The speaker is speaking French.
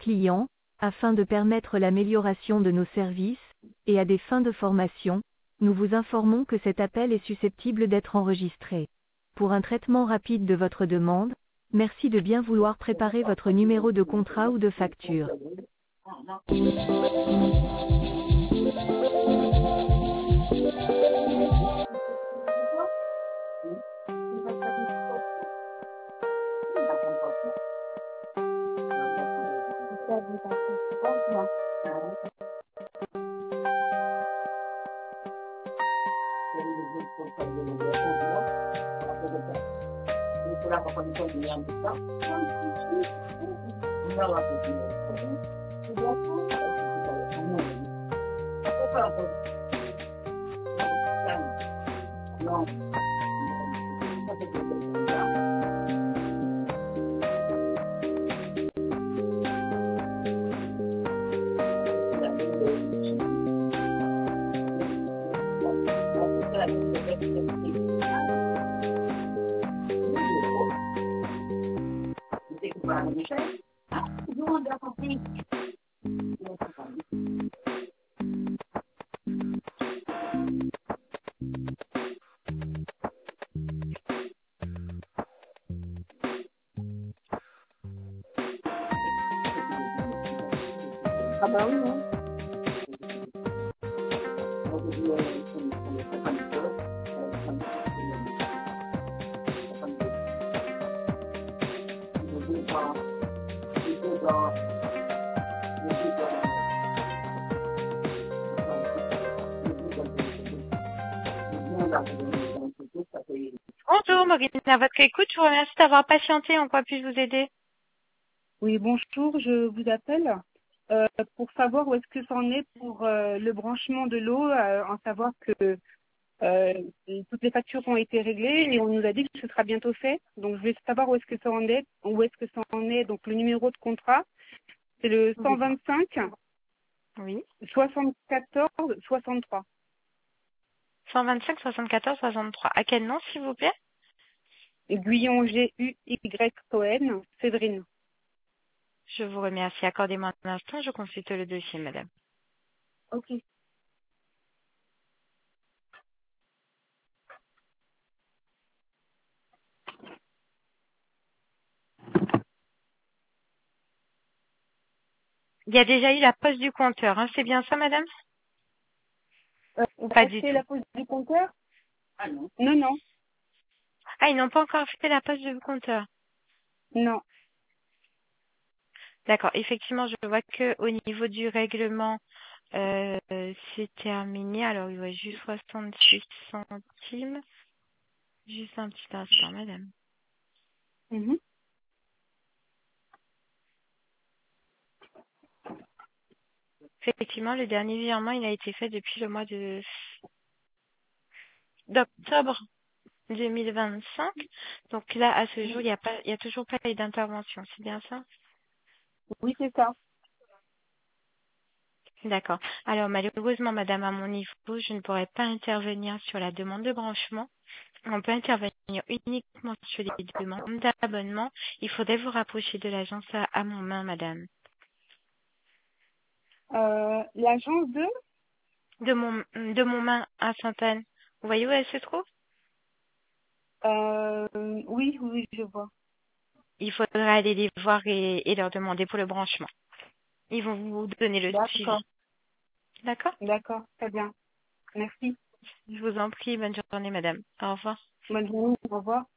clients, afin de permettre l'amélioration de nos services, et à des fins de formation, nous vous informons que cet appel est susceptible d'être enregistré. Pour un traitement rapide de votre demande, merci de bien vouloir préparer votre numéro de contrat ou de facture. Ah bah oui, hein. Bonjour, Maureen, à votre écoute, je vous remercie d'avoir patienté. En quoi puis-je vous aider? Oui, bonjour, je vous appelle pour savoir où est-ce que ça en est pour le branchement de l'eau, en savoir que toutes les factures ont été réglées et on nous a dit que ce sera bientôt fait. Donc je voulais savoir où est-ce que ça en est. Donc le numéro de contrat, c'est le 125 Oui. 74 63. 125 74 63. À quel nom, s'il vous plaît? Guyon G-U-Y-O-N, Séverine. Je vous remercie. Accordez-moi un instant, je consulte le dossier, madame. Ok. Il y a déjà eu la pose du compteur, hein, c'est bien ça, madame? On Pas va du acheter tout. la pose du compteur? Ah non. Non, non, Ah, ils n'ont pas encore fait la pose du compteur. non. D'accord. Effectivement, je vois que au niveau du règlement, c'est terminé. Alors, il y aurait juste 66 centimes. Juste un petit instant, madame. Mhm. Effectivement, le dernier virement, il a été fait depuis le mois d'octobre 2025. Donc là, à ce jour, il y a toujours pas eu d'intervention. C'est bien ça? Oui, c'est ça. D'accord. Alors, malheureusement, madame, à mon niveau, je ne pourrais pas intervenir sur la demande de branchement. On peut intervenir uniquement sur les demandes d'abonnement. Il faudrait vous rapprocher de l'agence à mon main, madame. L'agence de De mon main à Sainte-Anne. Vous voyez où elle se trouve? oui, oui, je vois. Il faudra aller les voir et leur demander pour le branchement. Ils vont vous donner le suivi. D'accord, D'accord? d'accord, très bien. Merci. Je vous en prie. Bonne journée, madame. Au revoir. Bonne journée, au revoir.